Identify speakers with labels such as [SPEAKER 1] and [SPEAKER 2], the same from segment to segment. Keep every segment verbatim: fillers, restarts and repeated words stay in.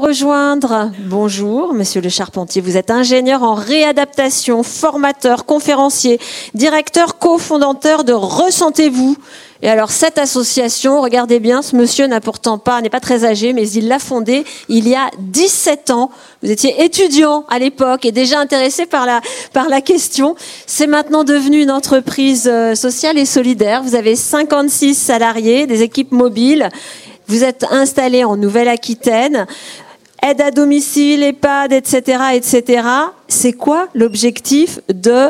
[SPEAKER 1] Rejoindre. Bonjour, monsieur Le Charpentier. Vous êtes ingénieur en réadaptation, formateur, conférencier, directeur, cofondateur de Ressentez-vous. Et alors, cette association, regardez bien, ce monsieur n'a pourtant pas, n'est pas très âgé, mais il l'a fondée il y a dix-sept ans. Vous étiez étudiant à l'époque et déjà intéressé par la, par la question. C'est maintenant devenu une entreprise sociale et solidaire. Vous avez cinquante-six salariés, des équipes mobiles. Vous êtes installé en Nouvelle-Aquitaine. Aide à domicile, EHPAD, et cetera, et cetera. C'est quoi l'objectif de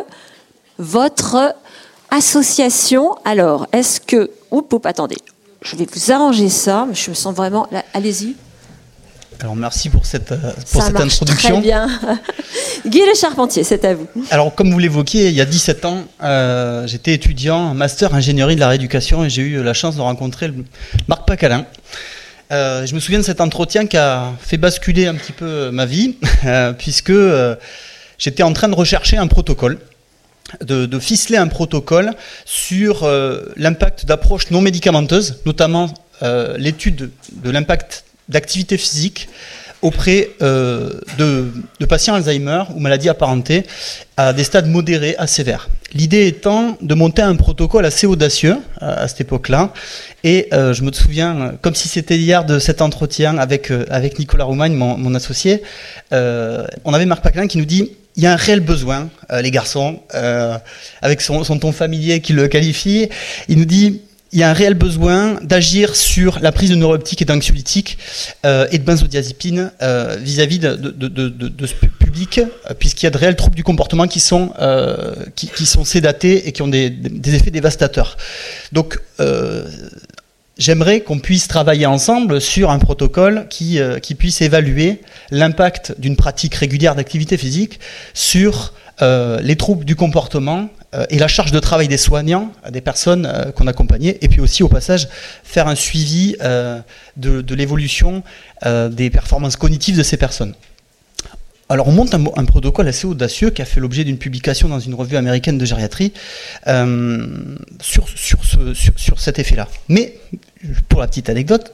[SPEAKER 1] votre association? Alors, est-ce que... Oups, oups, attendez. Je vais vous arranger ça. Je me sens vraiment... Là, allez-y.
[SPEAKER 2] Alors, merci pour cette, pour
[SPEAKER 1] ça
[SPEAKER 2] cette
[SPEAKER 1] marche
[SPEAKER 2] introduction.
[SPEAKER 1] Très bien. Guy Le Charpentier, c'est à vous.
[SPEAKER 2] Alors, comme vous l'évoquiez, il y a dix-sept ans, euh, j'étais étudiant en master ingénierie de la rééducation et j'ai eu la chance de rencontrer le Marc Pacalin. Euh, je me souviens de cet entretien qui a fait basculer un petit peu ma vie, euh, puisque euh, j'étais en train de rechercher un protocole, de, de ficeler un protocole sur euh, l'impact d'approches non médicamenteuses, notamment euh, l'étude de l'impact d'activité physique auprès euh, de, de patients Alzheimer ou maladies apparentées à des stades modérés à sévères. L'idée étant de monter un protocole assez audacieux euh, à cette époque-là. Et euh, je me souviens, comme si c'était hier, de cet entretien avec, euh, avec Nicolas Roumagne, mon, mon associé. Euh, on avait Marc Pacalin qui nous dit « Il y a un réel besoin, euh, les garçons, euh, avec son, son ton familier qui le qualifie. Il nous dit « Il y a un réel besoin d'agir sur la prise de neuroleptiques et d'anxiolytiques euh, et de benzodiazépines euh, vis-à-vis de, de, de, de, de ce public, euh, puisqu'il y a de réels troubles du comportement qui sont, euh, qui, qui sont sédatés et qui ont des, des effets dévastateurs. » Donc, euh, j'aimerais qu'on puisse travailler ensemble sur un protocole qui, euh, qui puisse évaluer l'impact d'une pratique régulière d'activité physique sur euh, les troubles du comportement euh, et la charge de travail des soignants, des personnes euh, qu'on accompagnait, et puis aussi au passage faire un suivi euh, de, de l'évolution euh, des performances cognitives de ces personnes. Alors on monte un, un protocole assez audacieux qui a fait l'objet d'une publication dans une revue américaine de gériatrie euh, sur, sur, ce, sur, sur cet effet-là. Mais, pour la petite anecdote,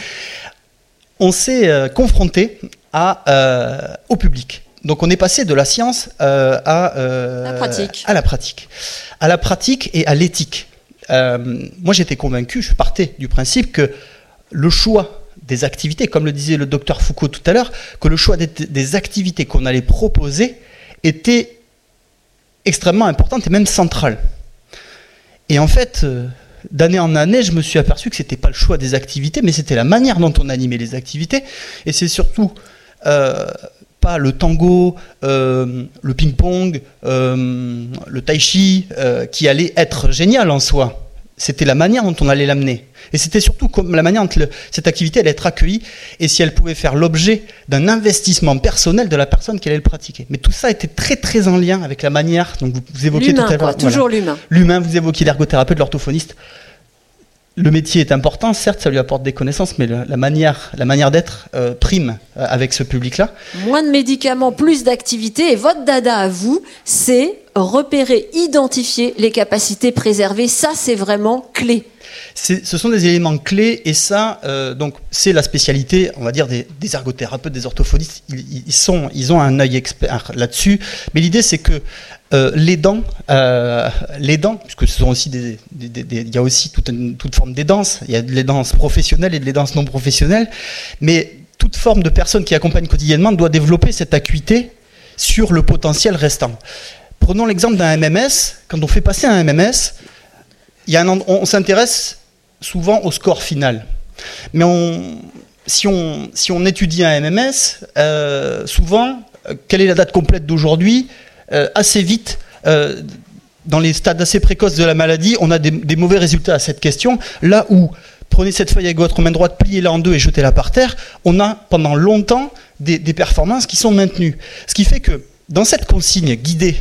[SPEAKER 2] on s'est euh, confronté à, euh, au public. Donc on est passé de la science euh, à, euh,
[SPEAKER 1] la pratique.
[SPEAKER 2] à la pratique. À la pratique et à l'éthique. Euh, moi j'étais convaincu, je partais du principe que le choix des activités, comme le disait le docteur Foucault tout à l'heure, que le choix des, des activités qu'on allait proposer était extrêmement important et même central. Et en fait, euh, d'année en année, je me suis aperçu que ce n'était pas le choix des activités, mais c'était la manière dont on animait les activités. Et c'est surtout euh, pas le tango, euh, le ping-pong, euh, le tai chi euh, qui allait être génial en soi. C'était la manière dont on allait l'amener. Et c'était surtout comme la manière dont le, cette activité allait être accueillie et si elle pouvait faire l'objet d'un investissement personnel de la personne qui allait le pratiquer. Mais tout ça était très très en lien avec la manière, donc vous, vous évoquiez tout à l'heure.
[SPEAKER 1] L'humain, toujours
[SPEAKER 2] voilà.
[SPEAKER 1] l'humain.
[SPEAKER 2] L'humain, vous évoquiez l'ergothérapeute, l'orthophoniste. Le métier est important, certes, ça lui apporte des connaissances, mais le, la manière, la manière d'être euh, prime euh, avec ce public-là.
[SPEAKER 1] Moins de médicaments, plus d'activités. Et votre dada à vous, c'est repérer, identifier les capacités préservées. Ça, c'est vraiment clé.
[SPEAKER 2] C'est, ce sont des éléments clés et ça, euh, donc c'est la spécialité, on va dire, des, des ergothérapeutes, des orthophonistes. Ils, ils, sont, ils ont un œil expert là-dessus. Mais l'idée, c'est que euh, les dents, euh, les dents, puisque ce sont aussi des, des, des, des, il y a aussi toute, une, toute forme d'aidance. Il y a les danses professionnelles et les danses non professionnelles. Mais toute forme de personne qui accompagne quotidiennement doit développer cette acuité sur le potentiel restant. Prenons l'exemple d'un M M S. Quand on fait passer un M M S, il y a un, on, on s'intéresse souvent au score final. Mais on, si, on, si on étudie un M M S, euh, souvent, euh, quelle est la date complète d'aujourd'hui ? euh, Assez vite, euh, dans les stades assez précoces de la maladie, on a des, des mauvais résultats à cette question. Là où, prenez cette feuille avec votre main droite, pliez-la en deux et jetez-la par terre, on a pendant longtemps des, des performances qui sont maintenues. Ce qui fait que, dans cette consigne guidée,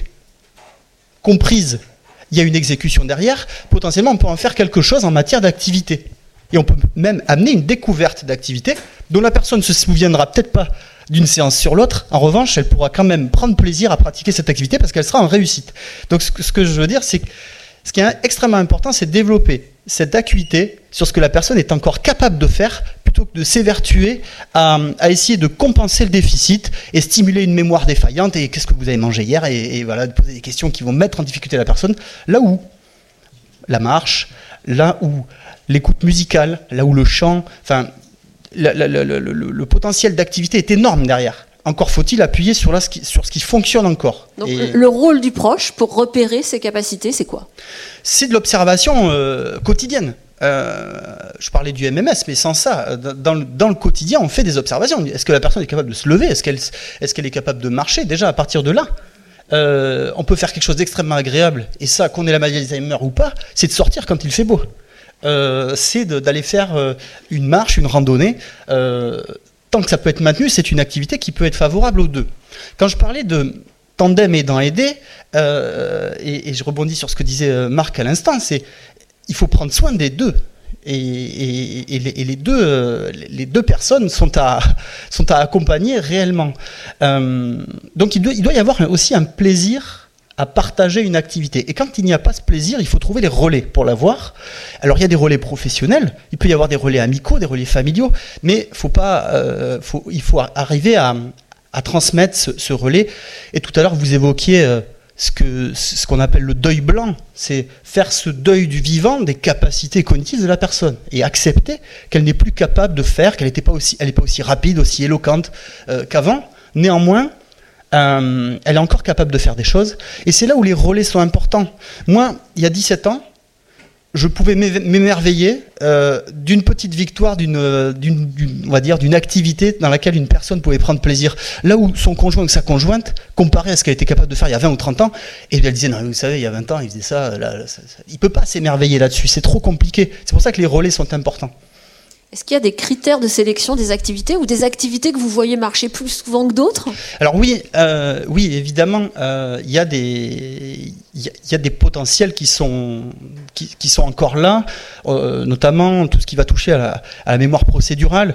[SPEAKER 2] comprise, il y a une exécution derrière, potentiellement on peut en faire quelque chose en matière d'activité. Et on peut même amener une découverte d'activité dont la personne ne se souviendra peut-être pas d'une séance sur l'autre. En revanche, elle pourra quand même prendre plaisir à pratiquer cette activité parce qu'elle sera en réussite. Donc ce que je veux dire, c'est que Ce qui est extrêmement important, c'est de développer cette acuité sur ce que la personne est encore capable de faire, plutôt que de s'évertuer à, à essayer de compenser le déficit et stimuler une mémoire défaillante. Et qu'est-ce que vous avez mangé hier, et, et voilà, de poser des questions qui vont mettre en difficulté la personne. Là où la marche, là où l'écoute musicale, là où le chant, enfin, la, la, la, le, le, le potentiel d'activité est énorme derrière. Encore faut-il appuyer sur, la, sur ce qui fonctionne encore.
[SPEAKER 1] Donc et le rôle du proche pour repérer ses capacités, c'est quoi? C'est
[SPEAKER 2] de l'observation euh, quotidienne. Euh, je parlais du M M S, mais sans ça, dans le, dans le quotidien, on fait des observations. Est-ce que la personne est capable de se lever? Est-ce qu'elle est-ce qu'elle est capable de marcher? Déjà, à partir de là, euh, on peut faire quelque chose d'extrêmement agréable. Et ça, qu'on ait la maladie d'Alzheimer ou pas, c'est de sortir quand il fait beau. Euh, c'est d'aller faire euh, une marche, une randonnée. Euh, tant que ça peut être maintenu, c'est une activité qui peut être favorable aux deux. Quand je parlais de tandem aidant-aidé, euh, et, et je rebondis sur ce que disait Marc à l'instant, c'est il faut prendre soin des deux. Et, et, et, les, et les, deux, les deux personnes sont à, sont à accompagner réellement. Euh, donc il doit, il doit y avoir aussi un plaisir à partager une activité. Et quand il n'y a pas ce plaisir, il faut trouver les relais pour l'avoir. Alors il y a des relais professionnels, il peut y avoir des relais amicaux, des relais familiaux, mais faut pas, euh, faut, il faut arriver à, à transmettre ce, ce relais. Et tout à l'heure, vous évoquiez euh, ce que, ce qu'on appelle le deuil blanc, c'est faire ce deuil du vivant des capacités cognitives de la personne et accepter qu'elle n'est plus capable de faire, qu'elle n'est pas aussi, elle n'est pas aussi rapide, aussi éloquente euh, qu'avant. Néanmoins, Euh, elle est encore capable de faire des choses, et c'est là où les relais sont importants. Moi, il y a dix-sept ans, je pouvais m'émerveiller euh, d'une petite victoire, d'une, d'une, d'une, on va dire, d'une activité dans laquelle une personne pouvait prendre plaisir. Là où son conjoint ou sa conjointe, comparé à ce qu'elle était capable de faire il y a vingt ou trente ans, et elle disait, non, vous savez, il y a vingt ans, il faisait ça, là, là, ça, ça. Il ne peut pas s'émerveiller là-dessus, c'est trop compliqué. C'est pour ça que les relais sont importants.
[SPEAKER 1] Est-ce qu'il y a des critères de sélection des activités ou des activités que vous voyez marcher plus souvent que d'autres?
[SPEAKER 2] Alors oui, euh, oui, évidemment, euh, il y a des, il y a, il y a des potentiels qui sont, qui, qui sont encore là, euh, notamment tout ce qui va toucher à la, à la mémoire procédurale.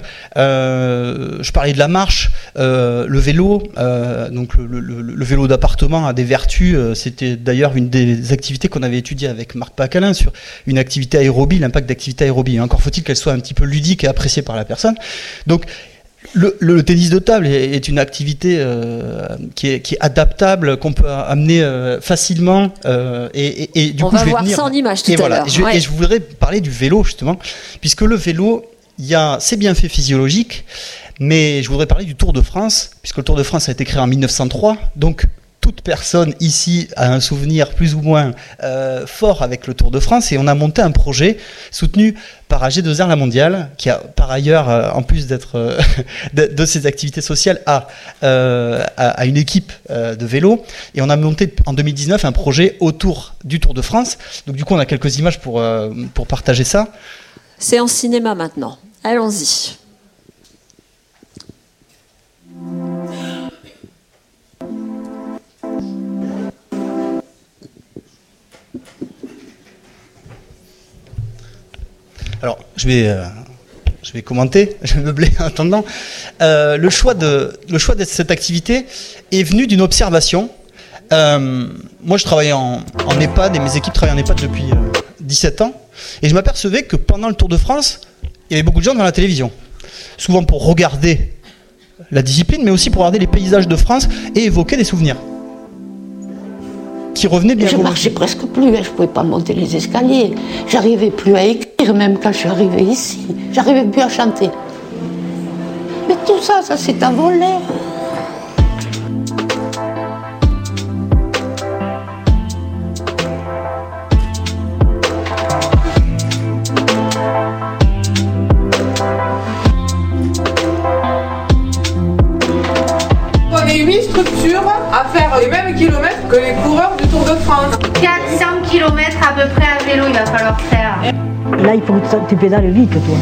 [SPEAKER 2] Euh, je parlais de la marche, euh, le vélo, euh, donc le, le, le vélo d'appartement a des vertus. Euh, C'était d'ailleurs une des activités qu'on avait étudiées avec Marc Pacalin sur une activité aérobie, l'impact d'activité aérobie. Encore faut-il qu'elle soit un petit peu ludique et appréciée par la personne. Donc le, le tennis de table est, est une activité euh, qui, est, qui est adaptable, qu'on peut amener euh, facilement euh, et, et, et du
[SPEAKER 1] on
[SPEAKER 2] coup
[SPEAKER 1] va
[SPEAKER 2] je vais
[SPEAKER 1] voir
[SPEAKER 2] venir,
[SPEAKER 1] ça en image tout
[SPEAKER 2] et
[SPEAKER 1] à
[SPEAKER 2] voilà,
[SPEAKER 1] l'heure.
[SPEAKER 2] Je,
[SPEAKER 1] ouais.
[SPEAKER 2] Et je voudrais parler du vélo justement, puisque le vélo, il y a ses bienfaits physiologiques, mais je voudrais parler du Tour de France, puisque le Tour de France a été créé en mille neuf cent trois, donc toute personne ici a un souvenir plus ou moins euh, fort avec le Tour de France, et on a monté un projet soutenu par A G deux R La Mondiale, qui a par ailleurs, euh, en plus d'être euh, de, de ses activités sociales, a, euh, a, a une équipe euh, de vélo, et on a monté en deux mille dix-neuf un projet autour du Tour de France. Donc du coup on a quelques images pour, euh, pour partager ça.
[SPEAKER 1] C'est en cinéma maintenant, allons-y.
[SPEAKER 2] Alors, je vais, euh, je vais commenter, je vais meubler en attendant. Euh, le choix de, le choix de cette activité est venu d'une observation. Euh, moi, je travaillais en, en EHPAD, et mes équipes travaillent en EHPAD depuis euh, dix-sept ans. Et je m'apercevais que pendant le Tour de France, il y avait beaucoup de gens devant la télévision. Souvent pour regarder la discipline, mais aussi pour regarder les paysages de France et évoquer des souvenirs qui revenaient bien.
[SPEAKER 3] Je marchais presque plus, je ne pouvais pas monter les escaliers. J'arrivais plus à écrire, même quand je suis arrivée ici. J'arrivais plus à chanter. Mais tout ça, ça s'est envolé.
[SPEAKER 4] On est huit structures à faire les mêmes kilomètres que les coureurs du Tour de France.
[SPEAKER 5] quatre cents kilomètres à peu près à vélo, il va falloir faire.
[SPEAKER 6] Là, il faut que tu pédales vite, toi.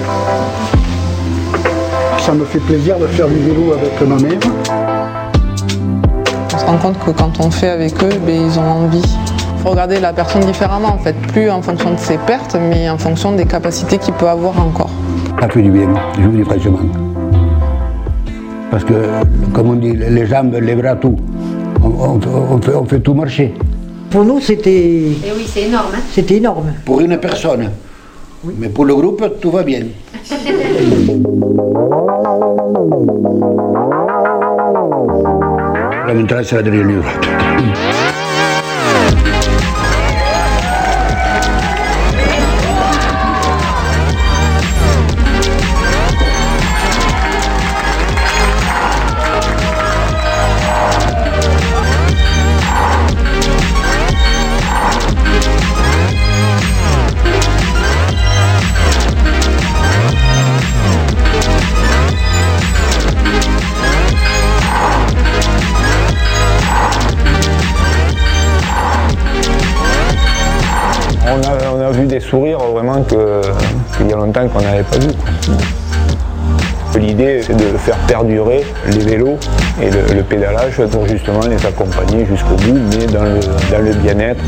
[SPEAKER 7] Ça me fait plaisir de faire du vélo avec ma mère.
[SPEAKER 4] On se rend compte que quand on fait avec eux, ben, ils ont envie. Il faut regarder la personne différemment, en fait. Plus en fonction de ses pertes, mais en fonction des capacités qu'il peut avoir encore.
[SPEAKER 8] Ça fait du bien, je vous dis franchement. Parce que, comme on dit, les jambes, les bras, tout. On, on, on, fait, on fait tout marcher.
[SPEAKER 6] Pour nous, c'était,
[SPEAKER 5] Et oui, c'est énorme. Hein.
[SPEAKER 6] c'était énorme.
[SPEAKER 8] Pour une personne. Oui. Mais pour le groupe, tout va bien. Là, maintenant, ça va devenir mieux.
[SPEAKER 9] On a, on a vu des sourires vraiment que, qu'il y a longtemps qu'on n'avait pas vu. L'idée, c'est de faire perdurer les vélos et le, le pédalage pour justement les accompagner jusqu'au bout, mais dans le, dans le bien-être.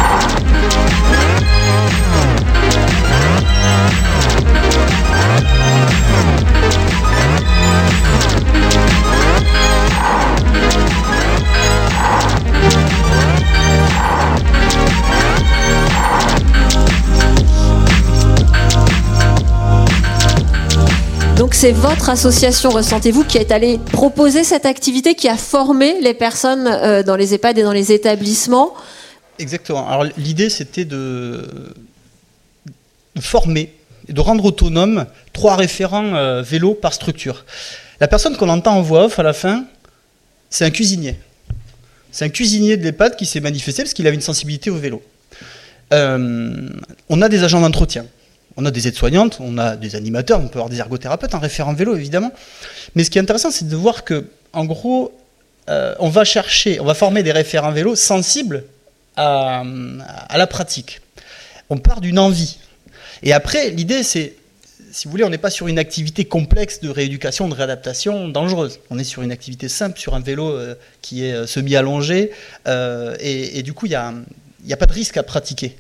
[SPEAKER 1] Donc c'est votre association Ressentez-vous qui est allée proposer cette activité, qui a formé les personnes euh, dans les EHPAD et dans les établissements.
[SPEAKER 2] Exactement. Alors l'idée c'était de, de former et de rendre autonome trois référents euh, vélo par structure. La personne qu'on entend en voix off à la fin, c'est un cuisinier. C'est un cuisinier de l'EHPAD qui s'est manifesté parce qu'il avait une sensibilité au vélo. Euh, on a des agents d'entretien. On a des aides-soignantes, on a des animateurs, on peut avoir des ergothérapeutes, un référent vélo évidemment. Mais ce qui est intéressant, c'est de voir que, en gros, euh, on va chercher, on va former des référents vélo sensibles à, à la pratique. On part d'une envie. Et après, l'idée, c'est, si vous voulez, on n'est pas sur une activité complexe de rééducation, de réadaptation dangereuse. On est sur une activité simple, sur un vélo euh, qui est euh, semi-allongé, euh, et, et du coup, il n'y a, y a pas de risque à pratiquer.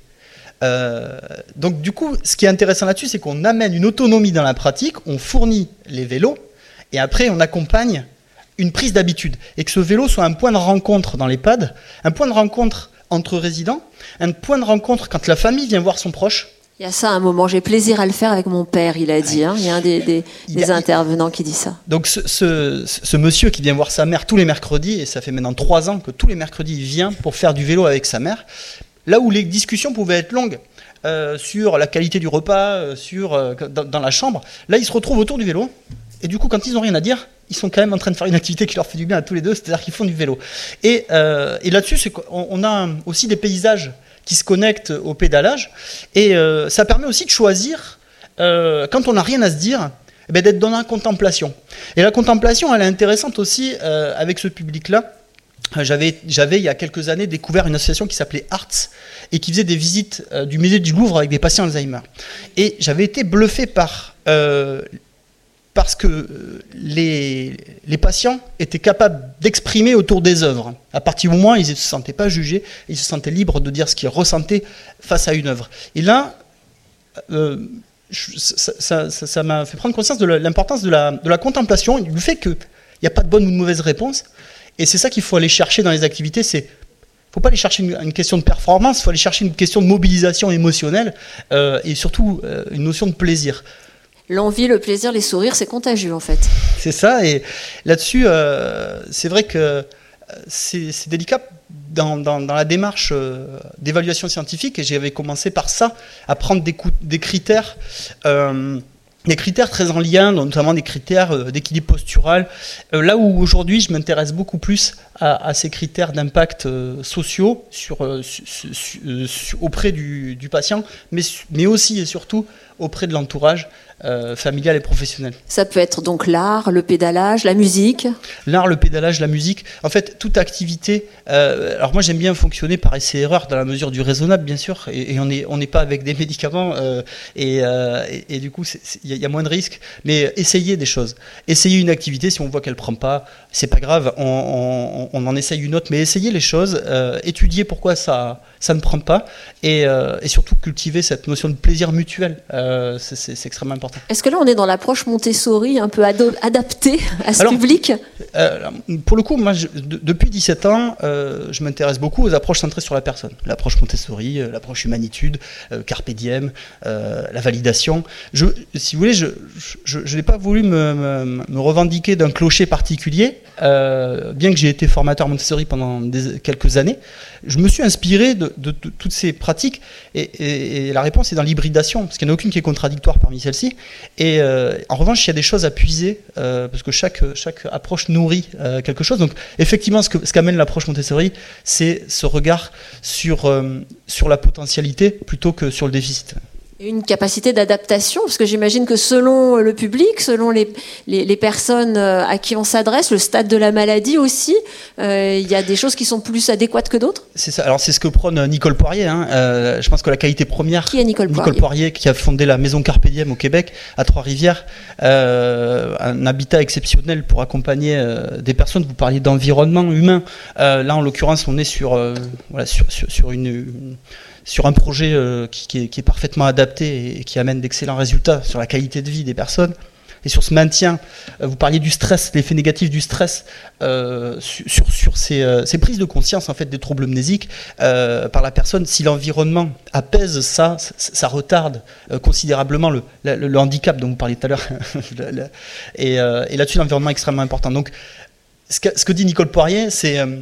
[SPEAKER 2] Euh, donc du coup, ce qui est intéressant là-dessus, c'est qu'on amène une autonomie dans la pratique, on fournit les vélos, et après on accompagne une prise d'habitude. Et que ce vélo soit un point de rencontre dans l'EHPAD, un point de rencontre entre résidents, un point de rencontre quand la famille vient voir son proche.
[SPEAKER 1] Il y a ça un moment, j'ai plaisir à le faire avec mon père, il a dit. Hein. Il y a un des, des, des a, intervenants qui dit ça.
[SPEAKER 2] Donc ce, ce, ce monsieur qui vient voir sa mère tous les mercredis, et ça fait maintenant trois ans que tous les mercredis il vient pour faire du vélo avec sa mère, là où les discussions pouvaient être longues euh, sur la qualité du repas, euh, sur, euh, dans, dans la chambre, là ils se retrouvent autour du vélo. Et du coup, quand ils n'ont rien à dire, ils sont quand même en train de faire une activité qui leur fait du bien à tous les deux, c'est-à-dire qu'ils font du vélo. Et, euh, et là-dessus, c'est qu'on on a aussi des paysages qui se connectent au pédalage. Et euh, ça permet aussi de choisir, euh, quand on n'a rien à se dire, eh bien, d'être dans la contemplation. Et la contemplation, elle est intéressante aussi euh, avec ce public-là. J'avais, j'avais, il y a quelques années, découvert une association qui s'appelait Arts et qui faisait des visites euh, du musée du Louvre avec des patients Alzheimer. Et j'avais été bluffé par, euh, parce que les, les patients étaient capables d'exprimer autour des œuvres. À partir du moment où ils ne se sentaient pas jugés, ils se sentaient libres de dire ce qu'ils ressentaient face à une œuvre. Et là, euh, ça, ça, ça, ça m'a fait prendre conscience de l'importance de la, de la contemplation, du fait qu'il n'y a pas de bonne ou de mauvaise réponse. Et c'est ça qu'il faut aller chercher dans les activités, c'est, il ne faut pas aller chercher une, une question de performance, il faut aller chercher une question de mobilisation émotionnelle euh, et surtout euh, une notion de plaisir.
[SPEAKER 1] L'envie, le plaisir, les sourires, c'est contagieux en fait.
[SPEAKER 2] C'est ça, et là-dessus, euh, c'est vrai que c'est, c'est délicat dans, dans, dans la démarche euh, d'évaluation scientifique, et j'avais commencé par ça, à prendre des, coups, des critères... Euh, Des critères très en lien, notamment des critères euh, d'équilibre postural. Euh, là où aujourd'hui, je m'intéresse beaucoup plus à, à ces critères d'impact euh, sociaux sur, euh, su, su, euh, su, auprès du, du patient, mais, mais aussi et surtout auprès de l'entourage euh, familial et professionnel.
[SPEAKER 1] Ça peut être donc l'art, le pédalage, la musique.
[SPEAKER 2] L'art, le pédalage, la musique. En fait, toute activité. Euh, alors moi, j'aime bien fonctionner par essai-erreur dans la mesure du raisonnable, bien sûr. Et, et on n'est on n'est pas avec des médicaments. Euh, et, euh, et, et du coup, il y a moins de risques. Mais essayez des choses. Essayez une activité. Si on voit qu'elle prend pas, c'est pas grave. On, on, on, on en essaye une autre, mais essayer les choses, euh, étudier pourquoi ça, ça ne prend pas, et, euh, et surtout cultiver cette notion de plaisir mutuel, euh, c'est, c'est, c'est extrêmement important.
[SPEAKER 1] Est-ce que là, on est dans l'approche Montessori, un peu ado- adaptée à ce
[SPEAKER 2] Alors,
[SPEAKER 1] public ?
[SPEAKER 2] euh, Pour le coup, moi, je, de, depuis dix-sept ans, euh, je m'intéresse beaucoup aux approches centrées sur la personne. L'approche Montessori, euh, l'approche humanitude, euh, Carpe Diem, euh, la validation. Je, si vous voulez, je, je, je n'ai pas voulu me, me, me revendiquer d'un clocher particulier, euh, bien que j'ai été formateur Montessori pendant des, quelques années. Je me suis inspiré de, de, de, de toutes ces pratiques, et, et, et la réponse est dans l'hybridation, parce qu'il n'y en a aucune qui est contradictoire parmi celles-ci. Et euh, en revanche, il y a des choses à puiser, euh, parce que chaque, chaque approche nourrit euh, quelque chose. Donc effectivement, ce, que, ce qu'amène l'approche Montessori, c'est ce regard sur, euh, sur la potentialité plutôt que sur le déficit.
[SPEAKER 1] Une capacité d'adaptation, parce que j'imagine que selon le public, selon les, les, les personnes à qui on s'adresse, le stade de la maladie aussi, euh, il y a des choses qui sont plus adéquates que d'autres.
[SPEAKER 2] C'est ça. Alors c'est ce que prône Nicole Poirier. Hein. Euh, je pense que la qualité première.
[SPEAKER 1] Qui est Nicole Poirier ?
[SPEAKER 2] Nicole Poirier, qui a fondé la maison Carpe Diem au Québec, à Trois-Rivières, euh, un habitat exceptionnel pour accompagner euh, des personnes. Vous parliez d'environnement humain. Euh, là, en l'occurrence, on est sur euh, voilà sur, sur, sur une, une sur un projet euh, qui, qui, est, qui est parfaitement adapté et qui amène d'excellents résultats sur la qualité de vie des personnes et sur ce maintien. Euh, vous parliez du stress, l'effet négatif du stress euh, sur, sur, sur ces, euh, ces prises de conscience en fait des troubles mnésiques euh, par la personne. Si l'environnement apaise ça, ça, ça retarde euh, considérablement le, le, le handicap dont vous parliez tout à l'heure. et, euh, et là-dessus, l'environnement est extrêmement important. Donc, ce que, ce que dit Nicole Poirier, c'est euh,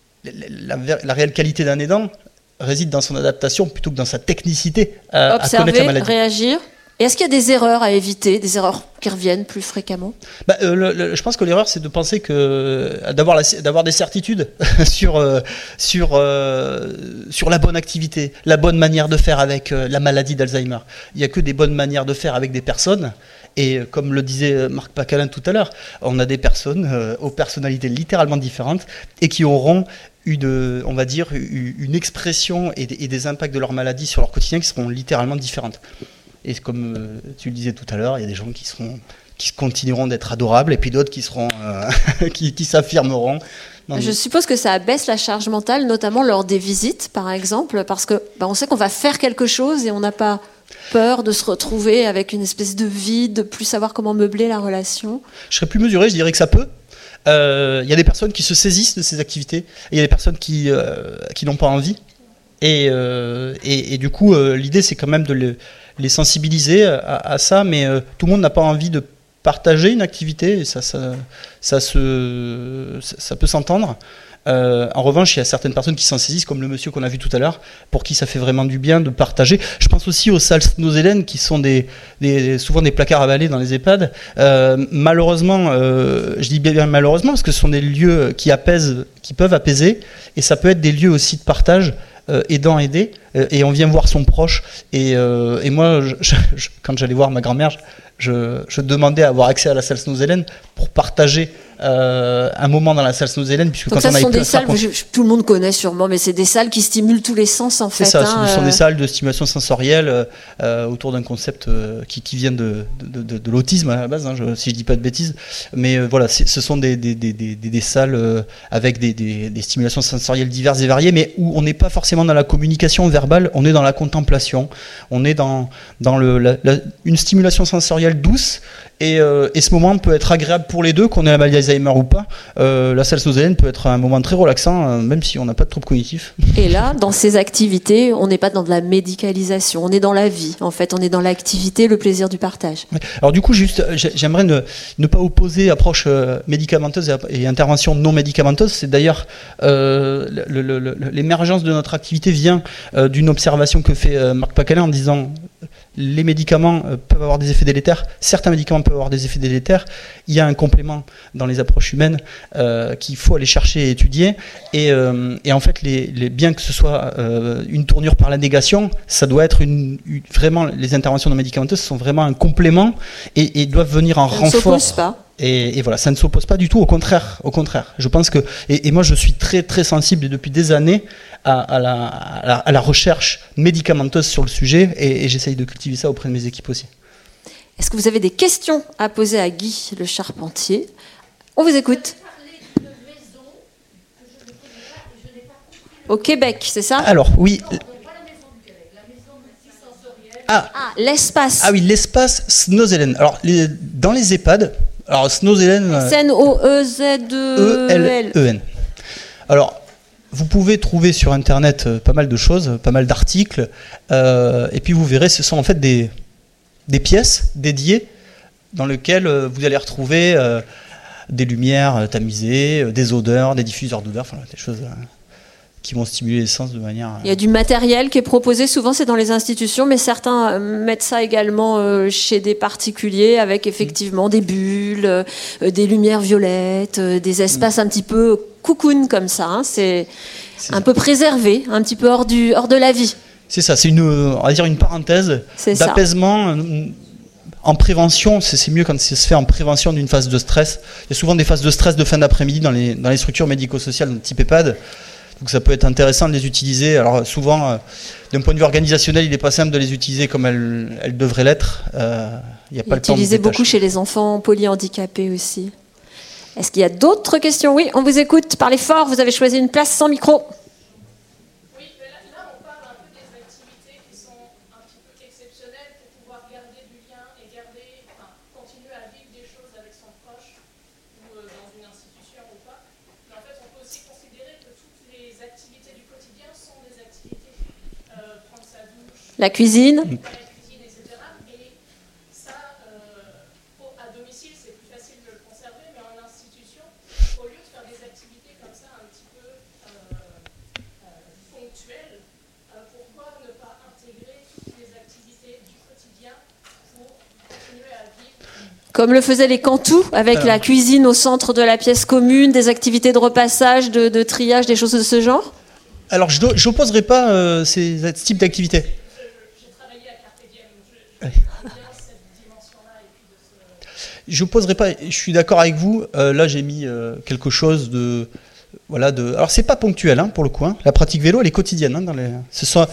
[SPEAKER 2] la, la, la réelle qualité d'un aidant réside dans son adaptation plutôt que dans sa technicité à,
[SPEAKER 1] Observer,
[SPEAKER 2] à connaître la maladie.
[SPEAKER 1] Réagir. Et est-ce qu'il y a des erreurs à éviter, des erreurs qui reviennent plus fréquemment ?
[SPEAKER 2] bah, euh, le, le, Je pense que l'erreur, c'est de penser que d'avoir, la, d'avoir des certitudes sur, euh, sur, euh, sur la bonne activité, la bonne manière de faire avec euh, la maladie d'Alzheimer. Il n'y a que des bonnes manières de faire avec des personnes. Et comme le disait Marc Pacalin tout à l'heure, on a des personnes euh, aux personnalités littéralement différentes et qui auront une, on va dire, une expression et des, et des impacts de leur maladie sur leur quotidien qui seront littéralement différentes. Et comme euh, tu le disais tout à l'heure, il y a des gens qui seront, qui continueront d'être adorables et puis d'autres qui seront, euh, qui, qui s'affirmeront. Non,
[SPEAKER 1] Je mais... suppose que ça abaisse la charge mentale, notamment lors des visites, par exemple, parce que bah, on sait qu'on va faire quelque chose et on n'a pas peur de se retrouver avec une espèce de vide, de plus savoir comment meubler la relation.
[SPEAKER 2] Je serais plus mesuré, je dirais que ça peut. Il euh, y a des personnes qui se saisissent de ces activités, et il y a des personnes qui, euh, qui n'ont pas envie. Et, euh, et, et du coup, euh, l'idée, c'est quand même de le, les sensibiliser à, à ça, mais euh, tout le monde n'a pas envie de partager une activité, et ça, ça, ça, se, ça, ça peut s'entendre. Euh, en revanche, il y a certaines personnes qui s'en saisissent, comme le monsieur qu'on a vu tout à l'heure, pour qui ça fait vraiment du bien de partager. Je pense aussi aux salles Snows-Hélène, qui sont des, des, souvent des placards à balai dans les EHPAD. Euh, malheureusement, euh, je dis bien malheureusement, parce que ce sont des lieux qui apaisent, qui peuvent apaiser, et ça peut être des lieux aussi de partage, euh, aidant, aider, euh, et on vient voir son proche. Et, euh, et moi, je, je, quand j'allais voir ma grand-mère, je, je, je demandais à avoir accès à la salle Snows-Hélène pour partager Euh, un moment dans la salle Snows-Hélène, puisque
[SPEAKER 1] donc
[SPEAKER 2] quand
[SPEAKER 1] ça,
[SPEAKER 2] on
[SPEAKER 1] ce sont des
[SPEAKER 2] pu
[SPEAKER 1] salles, je, je, tout le monde connaît sûrement, mais c'est des salles qui stimulent tous les sens en
[SPEAKER 2] c'est
[SPEAKER 1] fait.
[SPEAKER 2] ça,
[SPEAKER 1] hein,
[SPEAKER 2] ce sont
[SPEAKER 1] euh...
[SPEAKER 2] des salles de stimulation sensorielle euh, autour d'un concept euh, qui, qui vient de, de, de, de l'autisme à la base, hein, je, si je dis pas de bêtises, mais euh, voilà, ce sont des, des, des, des, des salles euh, avec des, des, des stimulations sensorielles diverses et variées, mais où on n'est pas forcément dans la communication verbale, on est dans la contemplation, on est dans, dans le, la, la, une stimulation sensorielle douce. Et, euh, et ce moment peut être agréable pour les deux, qu'on ait la maladie d'Alzheimer ou pas. Euh, la salle Snows-Hélène peut être un moment très relaxant, euh, même si on n'a pas de troubles cognitifs.
[SPEAKER 1] Et là, dans ces activités, on n'est pas dans de la médicalisation, on est dans la vie. En fait, on est dans l'activité, le plaisir du partage.
[SPEAKER 2] Alors du coup, juste, j'aimerais ne, ne pas opposer approche euh, médicamenteuse et, et intervention non médicamenteuse. C'est d'ailleurs euh, le, le, le, l'émergence de notre activité vient euh, d'une observation que fait euh, Marc Pacalin en disant les médicaments euh, peuvent avoir des effets délétères, certains médicaments peuvent avoir des effets délétères, il y a un complément dans les approches humaines euh, qu'il faut aller chercher et étudier, et, euh, et en fait, les, les, bien que ce soit euh, une tournure par la négation, ça doit être une, une, vraiment, les interventions non médicamenteuses sont vraiment un complément et, et doivent venir en
[SPEAKER 1] ça
[SPEAKER 2] renfort.
[SPEAKER 1] Ne s'oppose pas.
[SPEAKER 2] Et, et voilà, ça ne s'oppose pas du tout, au contraire, au contraire. Je pense que, et, et moi je suis très très sensible depuis des années à, à, la, à, la, à la recherche médicamenteuse sur le sujet, et, et j'essaye de cultiver ça auprès de mes équipes aussi.
[SPEAKER 1] Est-ce que vous avez des questions à poser à Guy le Charpentier ? On vous écoute. au Québec, c'est ça ?
[SPEAKER 2] Alors, oui. Ah,
[SPEAKER 1] ah, l'espace.
[SPEAKER 2] Ah oui, l'espace Snozelen. Alors, les, dans les EHPAD, alors Snozelen...
[SPEAKER 1] S N O E Z E L
[SPEAKER 2] E N. Alors, vous pouvez trouver sur Internet euh, pas mal de choses, pas mal d'articles, euh, et puis vous verrez, ce sont en fait des, des pièces dédiées dans lesquelles euh, vous allez retrouver euh, des lumières euh, tamisées, euh, des odeurs, des diffuseurs d'odeurs, enfin des choses... Euh, qui vont stimuler les sens de manière...
[SPEAKER 1] Il y a du matériel qui est proposé, souvent c'est dans les institutions, mais certains mettent ça également chez des particuliers, avec effectivement des bulles, des lumières violettes, des espaces un petit peu cocoon comme ça. Hein. C'est, c'est un ça. peu préservé, un petit peu hors, du, hors de la vie.
[SPEAKER 2] C'est ça, c'est une, on va dire une parenthèse
[SPEAKER 1] c'est
[SPEAKER 2] d'apaisement. Ça. En prévention, c'est, c'est mieux quand ça se fait en prévention d'une phase de stress. Il y a souvent des phases de stress de fin d'après-midi dans les, dans les structures médico-sociales type EHPAD. Donc ça peut être intéressant de les utiliser. Alors souvent, euh, d'un point de vue organisationnel, il n'est pas simple de les utiliser comme elles, elles devraient l'être. Euh, il y a pas le temps de
[SPEAKER 1] utiliser beaucoup chez les enfants polyhandicapés aussi. Est-ce qu'il y a d'autres questions ? Oui, on vous écoute. Parlez fort, vous avez choisi une place sans micro.
[SPEAKER 10] Oui, mais là, là on parle un peu des activités qui sont un petit peu exceptionnelles pour pouvoir garder du lien et garder, enfin, continuer à vivre des choses avec son proche ou euh, dans une institution ou pas. Mais en fait, on peut aussi considérer que toutes les activités du quotidien sont des activités. Euh, prendre sa douche,
[SPEAKER 1] la cuisine,
[SPEAKER 10] la cuisine, et cetera. Et ça, euh, à domicile, c'est plus facile de le conserver, mais en institution, au lieu de faire des activités comme ça un petit peu euh, euh, ponctuelles, euh, pourquoi ne pas intégrer toutes les activités du quotidien pour continuer à vivre ?
[SPEAKER 1] Comme le faisaient les Cantous, avec Alors. la cuisine au centre de la pièce commune, des activités de repassage, de, de triage, des choses de ce genre ?
[SPEAKER 2] Alors, je n'opposerai pas euh, ces, ce type d'activité.
[SPEAKER 10] J'ai travaillé à Carpe Diem, je, je, je cette dimension-là. Et puis de ce...
[SPEAKER 2] Je n'opposerai pas, je suis d'accord avec vous. Euh, là, j'ai mis euh, quelque chose de... Voilà, de... Alors, c'est pas ponctuel, hein, pour le coup. Hein. La pratique vélo, elle est quotidienne. Hein, dans les... Ce sont...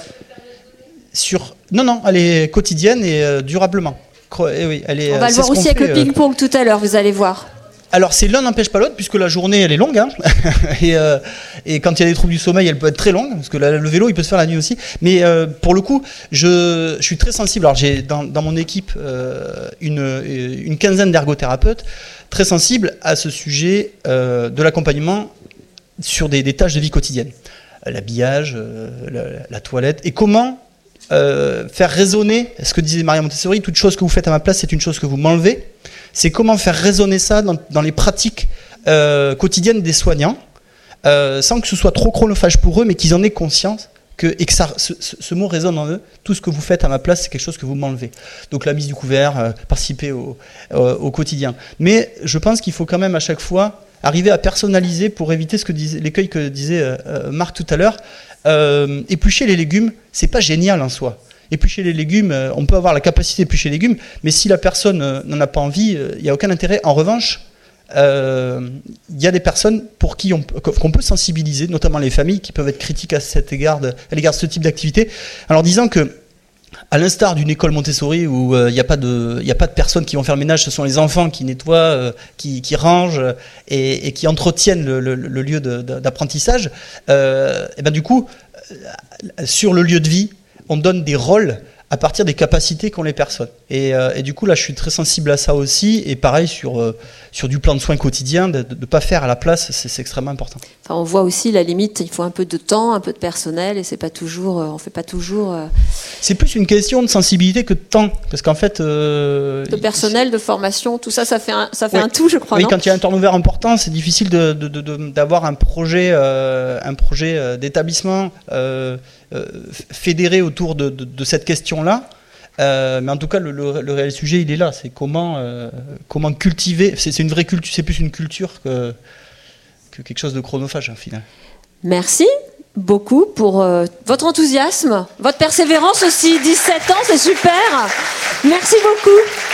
[SPEAKER 2] Sur... Non, non, elle est quotidienne et euh, durablement. Et oui, elle est,
[SPEAKER 1] on va le voir aussi avec fait, le ping-pong euh... tout à l'heure, vous allez voir.
[SPEAKER 2] Alors, c'est l'un n'empêche pas l'autre, puisque la journée, elle est longue. Hein. et, euh, et quand il y a des troubles du sommeil, elle peut être très longue, parce que la, le vélo, il peut se faire la nuit aussi. Mais euh, pour le coup, je, je suis très sensible. Alors, j'ai dans, dans mon équipe euh, une, une quinzaine d'ergothérapeutes, très sensibles à ce sujet euh, de l'accompagnement sur des, des tâches de vie quotidienne. L'habillage, euh, la, la toilette, et comment euh, faire résonner, ce que disait Maria Montessori, toute chose que vous faites à ma place, c'est une chose que vous m'enlevez. C'est comment faire résonner ça dans, dans les pratiques euh, quotidiennes des soignants, euh, sans que ce soit trop chronophage pour eux, mais qu'ils en aient conscience que, et que ça, ce, ce mot résonne en eux. Tout ce que vous faites à ma place, c'est quelque chose que vous m'enlevez. Donc la mise du couvert, euh, participer au, euh, au quotidien. Mais je pense qu'il faut quand même à chaque fois arriver à personnaliser pour éviter ce que disait, l'écueil que disait euh, Marc tout à l'heure. Euh, éplucher les légumes, c'est pas génial en soi. Éplucher les légumes, on peut avoir la capacité d'éplucher les légumes, mais si la personne n'en a pas envie, il n'y a aucun intérêt. En revanche, il euh, y a des personnes pour qui on, qu'on peut sensibiliser, notamment les familles qui peuvent être critiques à cet égard de, à l'égard de ce type d'activité, en leur disant que, à l'instar d'une école Montessori où il euh, n'y a pas de, il n'y a pas de personnes qui vont faire le ménage, ce sont les enfants qui nettoient, euh, qui, qui rangent et, et qui entretiennent le, le, le lieu de, de, d'apprentissage. Euh, et ben du coup, sur le lieu de vie, on donne des rôles à partir des capacités qu'ont les personnes. Et, euh, et du coup, là, je suis très sensible à ça aussi. Et pareil, sur, euh, sur du plan de soins quotidien, de ne pas faire à la place, c'est, c'est extrêmement important.
[SPEAKER 1] Enfin, on voit aussi la limite, il faut un peu de temps, un peu de personnel, et c'est pas toujours, euh, on ne fait pas toujours... Euh...
[SPEAKER 2] C'est plus une question de sensibilité que de temps. Parce qu'en fait... Euh,
[SPEAKER 1] de personnel, de formation, tout ça, ça fait un, ça fait
[SPEAKER 2] oui.
[SPEAKER 1] un tout, je crois,
[SPEAKER 2] oui,
[SPEAKER 1] non ?
[SPEAKER 2] Quand il y a un turnover important, c'est difficile de, de, de, de, d'avoir un projet, euh, un projet d'établissement euh, euh, fédéré autour de, de, de cette question-là. Euh, mais en tout cas, le, le, le réel sujet, il est là. C'est comment, euh, comment cultiver. C'est, c'est une vraie culture. C'est plus une culture que, que quelque chose de chronophage, au final.
[SPEAKER 1] Merci beaucoup pour euh, votre enthousiasme, votre persévérance aussi. dix-sept ans, c'est super. Merci beaucoup.